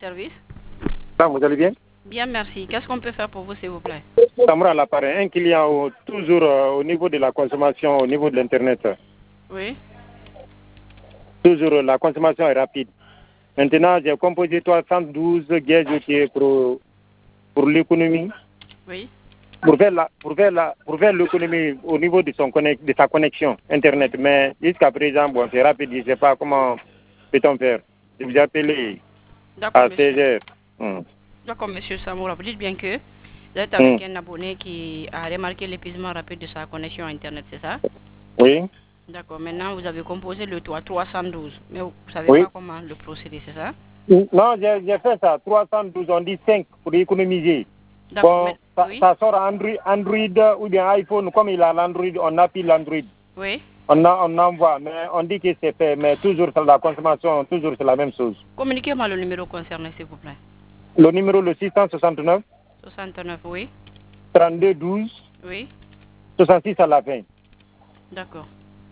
Service. Ça, vous allez bien? Bien, merci. Qu'est-ce qu'on peut faire pour vous, s'il vous plaît? Samra à l'appareil. Un client toujours au niveau de la consommation, au niveau de l'Internet. Oui. Toujours la consommation est rapide. Maintenant, j'ai composé 312 gaz pour l'économie. Oui. Pour faire l'économie au niveau de sa connexion Internet. Mais jusqu'à présent, bon, c'est rapide. Je ne sais pas comment peut-on faire. Je vous ai appelé à 16 heures. D'accord, monsieur Samoura. Vous dites bien que vous êtes avec un abonné qui a remarqué l'épuisement rapide de sa connexion Internet, c'est ça? Oui. D'accord. Maintenant, vous avez composé le toit 312. Mais vous ne savez pas comment le procéder, c'est ça? Non, j'ai fait ça. 312, on dit 5 pour économiser. Bon, ça sort Android ou bien iPhone. Comme il a l'Android, on appuie l'Android. Oui. On envoie, mais on dit que c'est fait. Mais toujours sur la consommation, toujours c'est la même chose. Communiquez-moi le numéro concerné, s'il vous plaît. Le numéro, le 669. 69, oui. 32 12. Oui. 66 à la fin. D'accord.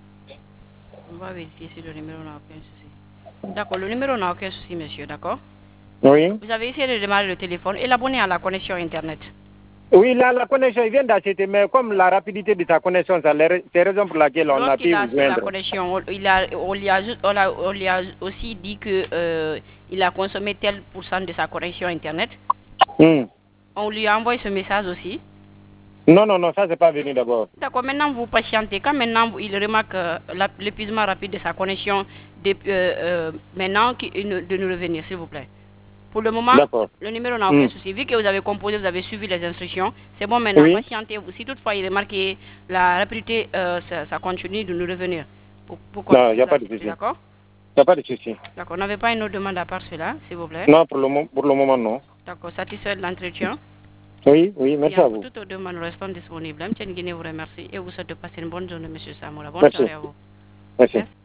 On va vérifier si le numéro n'a aucun souci. D'accord, le numéro n'a aucun souci, monsieur, d'accord? Oui. Vous avez essayé de démarrer le téléphone et l'abonné à la connexion Internet. Oui, la connexion, il vient d'acheter, mais comme la rapidité de sa connexion, c'est la raison pour laquelle on a pu vous joindre. La connexion, on lui a aussi dit que il a consommé tel pourcent de sa connexion Internet. On lui a envoyé ce message aussi. Non, ça c'est pas venu d'abord. D'accord, maintenant vous patientez. Quand maintenant il remarque l'épuisement rapide de sa connexion, maintenant de nous revenir, s'il vous plaît. Pour le moment, le numéro n'a aucun souci. Vu que vous avez composé, vous avez suivi les instructions, c'est bon maintenant, patientez-vous. Si toutefois il remarque la rapidité, ça continue de nous revenir. Non, il n'y a pas de souci. D'accord? Il n'y a pas de souci. D'accord, on n'avait pas une autre demande à part cela, s'il vous plaît? Non, pour le moment, non. D'accord, satisfait de l'entretien? Oui, merci à vous. Pour toute demande, nous restons disponibles. M. Nguine vous remercie et vous souhaite de passer une bonne journée, M. Samoura. Bonne soirée à vous. Merci.